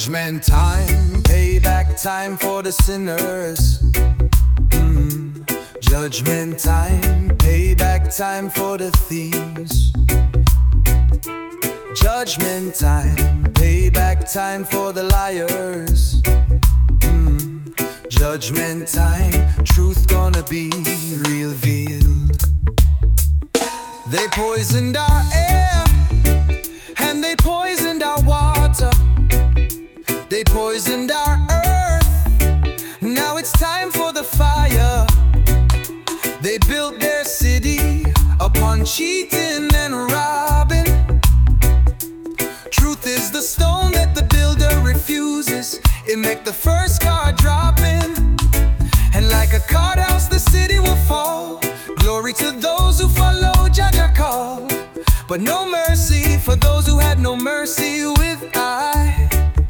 Judgment time, payback time for the sinners. Judgment time, payback time for the thieves. Judgment time, payback time for the liars. Judgment time, truth gonna be revealed. They poisoned our air, and they poisoned our water. They poisoned our earth, now it's time for the fire. They built their city upon cheating and robbing. Truth is the stone that the builder refuses. It make the first car drop in, and like a card house the city will fall. Glory to those who follow Jaja call, but no mercy for those who had no mercy with I.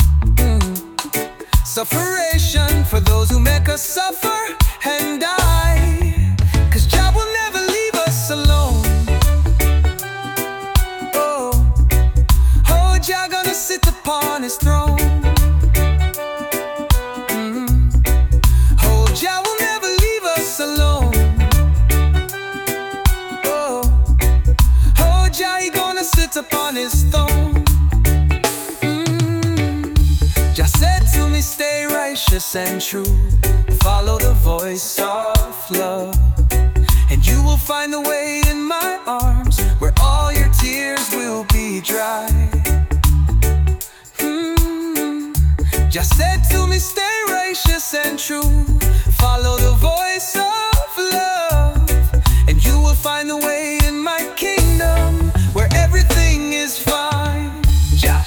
Sufferation for those who make us suffer and die, 'cause Jah will never leave us alone. Oh, Jah gonna sit upon his throne. Oh, Jah will never leave us alone. Oh, Jah, he gonna sit upon his throne. Jah said to me, stay righteous and true, follow the voice of love, and you will find the way in my arms, where all your tears will be dry. Jah said to me, stay righteous and true, follow the voice of love, and you will find the way in my kingdom, where everything is fine. Jah.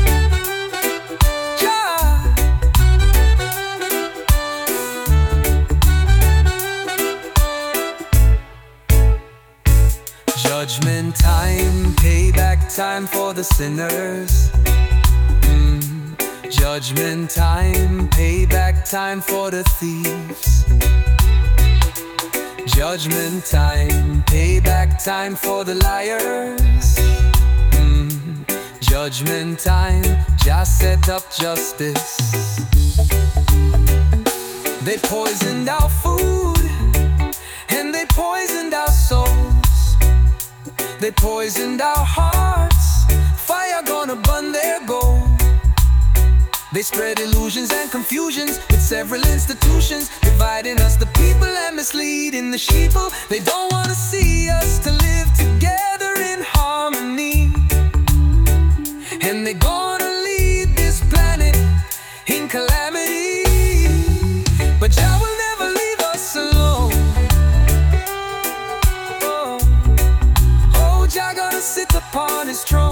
Judgment time, payback time for the sinners. Judgment time, payback time for the thieves. Judgment time, payback time for the liars. Judgment time, just set up justice. They poisoned our food, and they poisoned our souls. They poisoned our hearts, fire gonna burn their gold. They spread illusions and confusions with several institutions, dividing us the people and misleading the sheeple. They don't wanna see us to live together in harmony, and they gonna lead this planet in calamity. But Jah will never leave us alone. Oh, Jah gonna sit upon his throne.